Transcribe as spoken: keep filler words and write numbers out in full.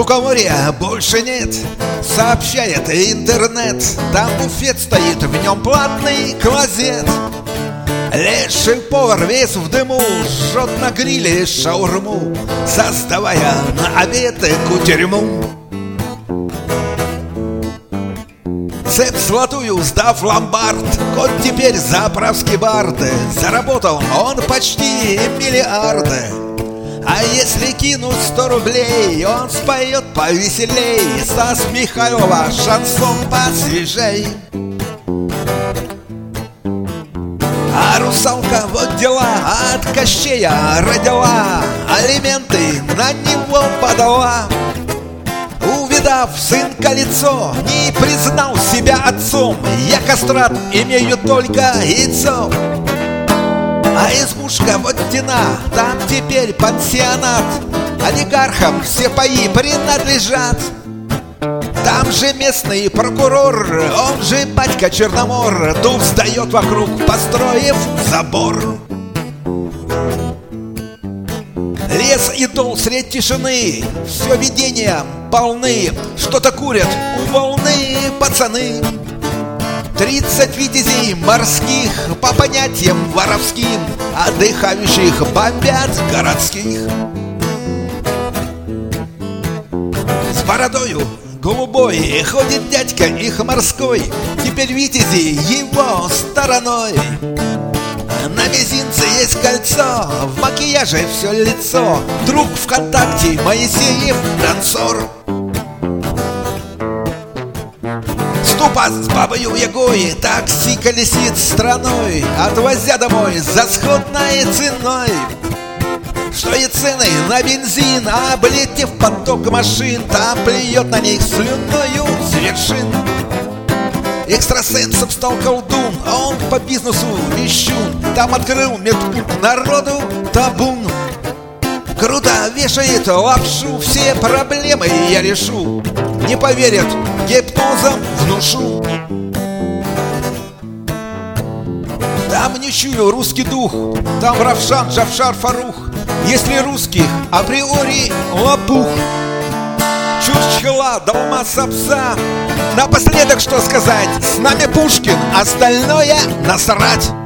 Лукоморья больше нет, сообщает интернет. Там буфет стоит, в нем платный клозет. Леший повар весь в дыму жжет на гриле шаурму, создавая на обед кутерьму. Цепь золотую сдав ломбард, кот теперь заправский бард. Заработал он почти миллиард. А если кинуть сто рублей, он споет повеселей. Стас Михайлова шансон посвежей. А русалка вот дела от Кощея родила, алименты на него подала. Увидав сын колесо, не признал себя отцом. Я кастрат, имею только яйцо. А избушка вот стена, там теперь пансионат. Олигархам все паи принадлежат. Там же местный прокурор, он же батька Черномор, дуб сдает вокруг, построив забор. Лес и дол средь тишины, все видения полны. Что-то курят у волны пацаны. Тридцать витязей морских по понятиям воровским, отдыхающих бомбят городских. С бородою голубой ходит дядька их морской, теперь витязи его стороной. На мизинце есть кольцо, в макияже все лицо. Друг ВКонтакте Моисеев танцор. Ступа с бабою Ягой такси колесит страной, отвозя домой за сходной ценой. Что и цены на бензин, облетев поток машин, там плюет на них слюною с вершин. Экстрасенсом стал колдун, а он по бизнесу вещун. Там открыл медпункт, народу табун. Круто вешает лапшу, все проблемы я решу. Не поверят, гипнозом внушу. Там не чую русский дух, там Равшан, Джавшар, Фарух. Если русских априори лопух. Чурчхела, Далмаса, пса. Напоследок что сказать? С нами Пушкин, остальное насрать.